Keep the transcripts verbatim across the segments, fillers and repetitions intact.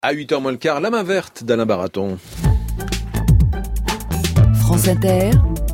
À huit heures moins le quart, la main verte d'Alain Baraton. France Inter,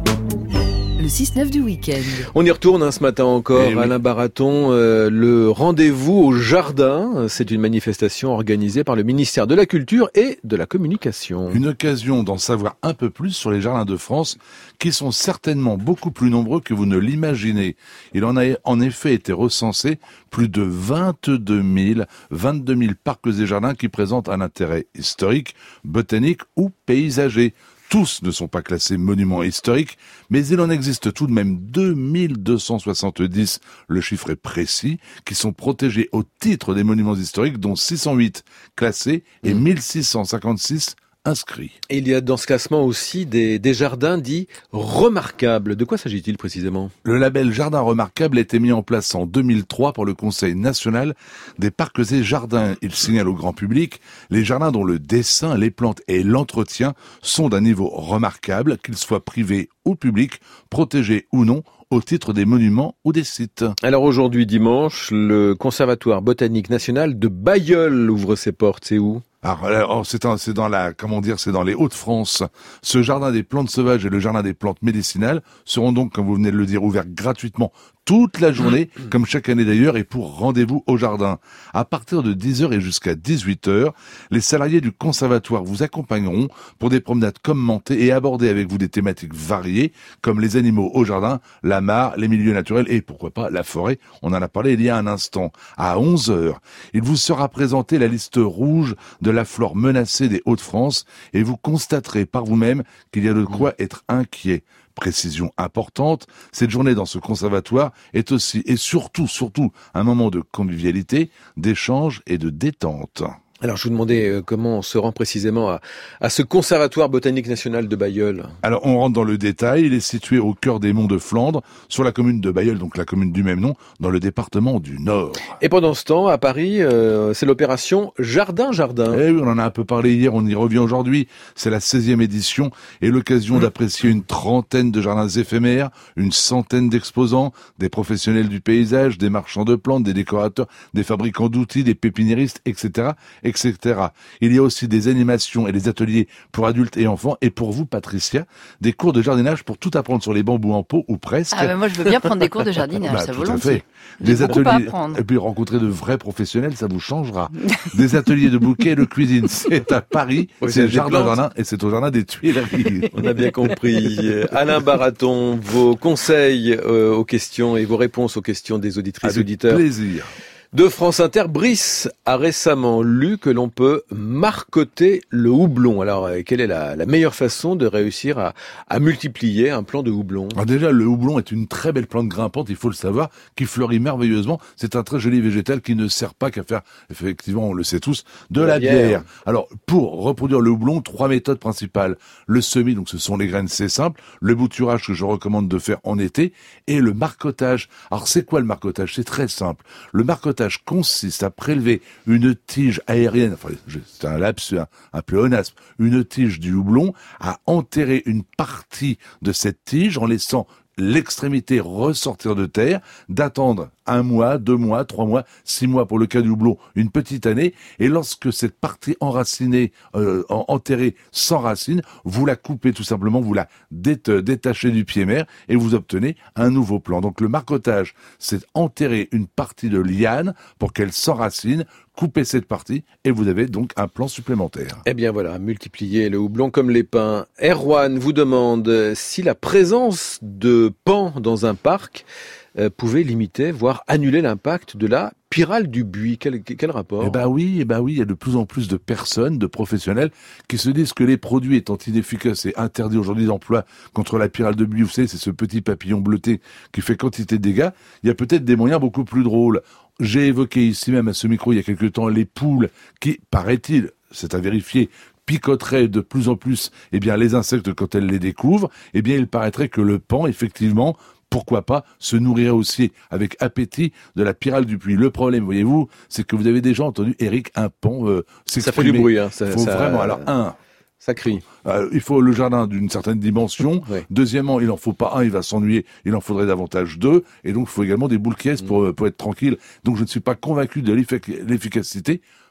le six neuf du week-end. On y retourne hein, ce matin encore, Eh oui. Alain Baraton, euh, le rendez-vous au jardin. C'est une manifestation organisée par le ministère de la Culture et de la Communication. Une occasion d'en savoir un peu plus sur les jardins de France, qui sont certainement beaucoup plus nombreux que vous ne l'imaginez. Il en a en effet été recensé plus de vingt-deux mille, vingt-deux mille parcs et jardins qui présentent un intérêt historique, botanique ou paysager. Tous ne sont pas classés monuments historiques, mais il en existe tout de même deux mille deux cent soixante-dix, le chiffre est précis, qui sont protégés au titre des monuments historiques, dont six cent huit classés et Mmh. mille six cent cinquante-six inscrits. Et il y a dans ce classement aussi des, des jardins dits remarquables. De quoi s'agit-il précisément ? Le label Jardin Remarquable a été mis en place en deux mille trois par le Conseil national des parcs et jardins. Il signale au grand public les jardins dont le dessin, les plantes et l'entretien sont d'un niveau remarquable, qu'ils soient privés ou publics, protégés ou non, au titre des monuments ou des sites. Alors aujourd'hui dimanche, le Conservatoire botanique national de Bailleul ouvre ses portes. C'est où ? Alors, alors, c'est, un, c'est dans la, comment dire, c'est dans les Hauts-de-France. Ce jardin des plantes sauvages et le jardin des plantes médicinales seront donc, comme vous venez de le dire, ouverts gratuitement toute la journée, comme chaque année d'ailleurs, et pour rendez-vous au jardin. À partir de dix heures et jusqu'à dix-huit heures, les salariés du conservatoire vous accompagneront pour des promenades commentées et aborder avec vous des thématiques variées, comme les animaux au jardin, la mare, les milieux naturels et pourquoi pas la forêt. On en a parlé il y a un instant. À onze heures, il vous sera présenté la liste rouge de la flore menacée des Hauts-de-France et vous constaterez par vous-même qu'il y a de quoi être inquiet. Précision importante, cette journée dans ce conservatoire est aussi et surtout, surtout un moment de convivialité, d'échange et de détente. Alors je vous demandais euh, comment on se rend précisément à, à ce Conservatoire botanique national de Bailleul. Alors on rentre dans le détail, il est situé au cœur des monts de Flandre, sur la commune de Bailleul, donc la commune du même nom, dans le département du Nord. Et pendant ce temps, à Paris, euh, c'est l'opération Jardin Jardin. Eh oui, on en a un peu parlé hier, on y revient aujourd'hui. C'est la seizième édition et l'occasion d'apprécier une trentaine de jardins éphémères, une centaine d'exposants, des professionnels du paysage, des marchands de plantes, des décorateurs, des fabricants d'outils, des pépiniéristes, et cetera, et cetera. Il y a aussi des animations et des ateliers pour adultes et enfants. Et pour vous, Patricia, des cours de jardinage pour tout apprendre sur les bambous en pot ou presque. Ah ben moi je veux bien prendre des cours de jardinage, Bah, ça tout à volontiers. fait. J'ai Des beaucoup à ateliers apprendre. et puis rencontrer de vrais professionnels, ça vous changera. Des ateliers de bouquets et de cuisine, c'est à Paris, Oui, c'est c'est le jardin des plantes. jardin et c'est au jardin des Tuileries. On a bien compris. Euh, Alain Baraton, vos conseils euh, aux questions et vos réponses aux questions des auditrices et Avec auditeurs plaisir. de France Inter. Brice a récemment lu que l'on peut marcoter le houblon. Alors, euh, quelle est la, la meilleure façon de réussir à, à multiplier un plant de houblon ? Alors déjà, le houblon est une très belle plante grimpante, il faut le savoir, qui fleurit merveilleusement. C'est un très joli végétal qui ne sert pas qu'à faire, effectivement, on le sait tous, de la bière. Alors, pour reproduire le houblon, trois méthodes principales. Le semis, donc ce sont les graines, c'est simple. Le bouturage que je recommande de faire en été. Et le marcotage. Alors, c'est quoi le marcotage ? C'est très simple. Le marcotage consiste à prélever une tige aérienne, enfin, c'est un lapsus, un, un pléonasme, une tige du houblon, à enterrer une partie de cette tige en laissant l'extrémité ressortir de terre, d'attendre un mois, deux mois, trois mois, six mois pour le cas du houblon, une petite année, et lorsque cette partie enracinée, euh, en- enterrée sans racine, vous la coupez tout simplement, vous la dé- détachez du pied mère et vous obtenez un nouveau plant. Donc le marcotage, c'est enterrer une partie de liane pour qu'elle s'enracine, couper cette partie et vous avez donc un plant supplémentaire. Eh bien voilà, multiplier le houblon comme les pins. Erwan vous demande si la présence de pans dans un parc euh, pouvait limiter, voire annuler l'impact de la pyrale du buis. Quel, quel rapport ? Eh ben oui, eh ben oui, il y a de plus en plus de personnes, de professionnels, qui se disent que les produits étant inefficaces et interdits aujourd'hui d'emploi contre la pyrale de buis, vous savez, c'est ce petit papillon bleuté qui fait quantité de dégâts, il y a peut-être des moyens beaucoup plus drôles. J'ai évoqué ici même à ce micro il y a quelque temps les poules qui, paraît-il, c'est à vérifier, picoteraient de plus en plus eh bien, les insectes quand elles les découvrent, eh bien il paraîtrait que le paon, effectivement, pourquoi pas se nourrir aussi avec appétit de la pyrale du buis. Le problème, voyez-vous, c'est que vous avez déjà entendu Eric un paon euh, Ça fait du bruit. Hein, Il faut ça, vraiment, alors un, ça crie. Euh, il faut le jardin d'une certaine dimension. Oui. Deuxièmement, il en faut pas un, il va s'ennuyer. Il en faudrait davantage deux. Et donc, il faut également des boules qui pour, pour être tranquille. Donc, je ne suis pas convaincu de l'effic- l'efficacité.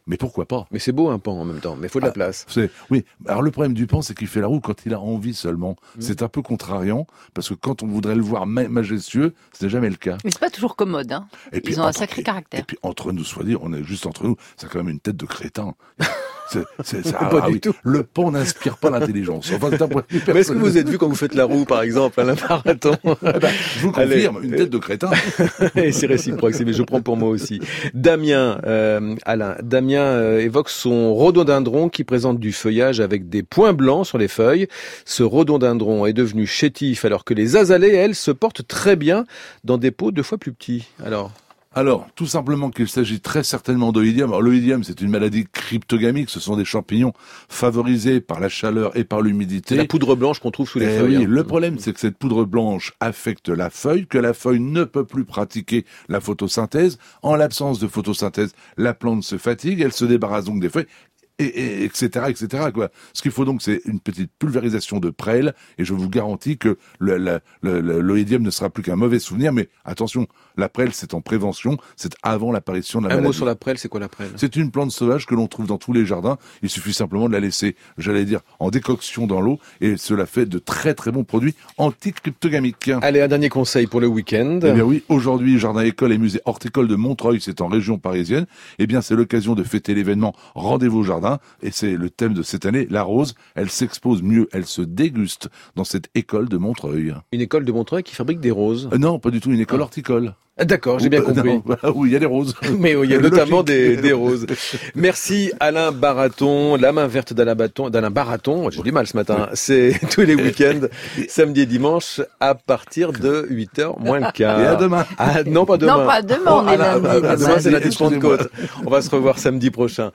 Mais pourquoi pas? Mais c'est beau un pan en même temps, mais il faut de la place. Ah, c'est, oui. Alors le problème du pan, c'est qu'il fait la roue quand il a envie seulement. Mmh. C'est un peu contrariant, parce que quand on voudrait le voir ma- majestueux, c'est jamais le cas. Mais c'est pas toujours commode, hein. Et puis, Ils ont un entre, sacré et, caractère. Et puis entre nous, soit dit, on est juste entre nous, c'est quand même une tête de crétin. C'est, c'est, ça, pas ah, du oui. tout. Le pan n'inspire pas l'intelligence. Enfin, c'est un point de vue Mais est-ce que vous êtes vu quand vous faites la roue, par exemple, Alain Baraton? Eh ben, je vous confirme, Allez. une tête de crétin. Et c'est réciproque, c'est, mais je prends pour moi aussi. Damien, euh, Alain, Damien euh, évoque son rhododendron qui présente du feuillage avec des points blancs sur les feuilles. Ce rhododendron est devenu chétif alors que les azalées, elles, se portent très bien dans des pots deux fois plus petits. Alors... Alors, tout simplement qu'il s'agit très certainement d'oïdium. Alors, l'oïdium, c'est une maladie cryptogamique. Ce sont des champignons favorisés par la chaleur et par l'humidité. C'est la poudre blanche qu'on trouve sous les Eh feuilles. oui, hein. le problème, c'est que cette poudre blanche affecte la feuille, que la feuille ne peut plus pratiquer la photosynthèse. En l'absence de photosynthèse, la plante se fatigue, elle se débarrasse donc des feuilles. Et, et, et cetera, et cetera, quoi. Ce qu'il faut donc, c'est une petite pulvérisation de prêle, et je vous garantis que le, le, le, l'oïdium ne sera plus qu'un mauvais souvenir, mais attention, la prêle, c'est en prévention, c'est avant l'apparition de la Un maladie. mot sur la prêle, c'est quoi la prêle? C'est une plante sauvage que l'on trouve dans tous les jardins, il suffit simplement de la laisser, j'allais dire, en décoction dans l'eau, et cela fait de très très bons produits anti-cryptogamiques. Allez, un dernier conseil pour le week-end. Eh bien oui, aujourd'hui, Jardin École et Musée Horticole de Montreuil, c'est en région parisienne. Eh bien, c'est l'occasion de fêter l'événement Rendez-vous au Jardin. Et c'est le thème de cette année, la rose. Elle s'expose mieux, elle se déguste dans cette école de Montreuil. Une école de Montreuil qui fabrique des roses. Euh, non, pas du tout, une école horticole. Ah, d'accord, j'ai bien Euh, compris. non, bah, oui, il y a des roses. Mais il y a notamment Logique. des, des roses. Merci Alain Baraton, la main verte d'Alain Baraton, d'Alain Baraton. J'ai du mal ce matin. C'est tous les week-ends, samedi et dimanche, à partir de huit heures moins le quart. Et à demain. Ah, non, pas demain. Non, pas demain, on est Ah, lundi. ah, demain. demain, c'est lundi de Excusez-moi. Pentecôte. On va se revoir samedi prochain.